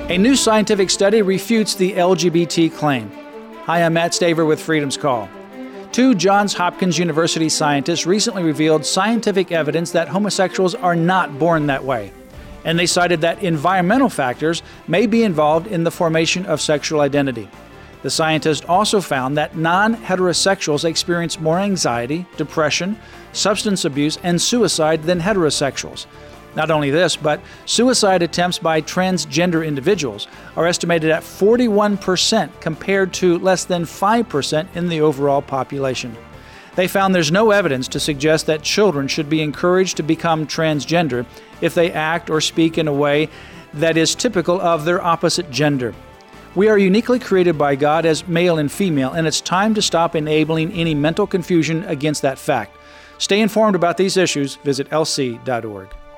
A new scientific study refutes the LGBT claim. Hi, I'm Matt Staver with Freedom's Call. Two Johns Hopkins University scientists recently revealed scientific evidence that homosexuals are not born that way. And they cited that environmental factors may be involved in the formation of sexual identity. The scientists also found that non-heterosexuals experience more anxiety, depression, substance abuse, and suicide than heterosexuals. Not only this, but suicide attempts by transgender individuals are estimated at 41% compared to less than 5% in the overall population. They found there's no evidence to suggest that children should be encouraged to become transgender if they act or speak in a way that is typical of their opposite gender. We are uniquely created by God as male and female, and it's time to stop enabling any mental confusion against that fact. Stay informed about these issues. Visit lc.org.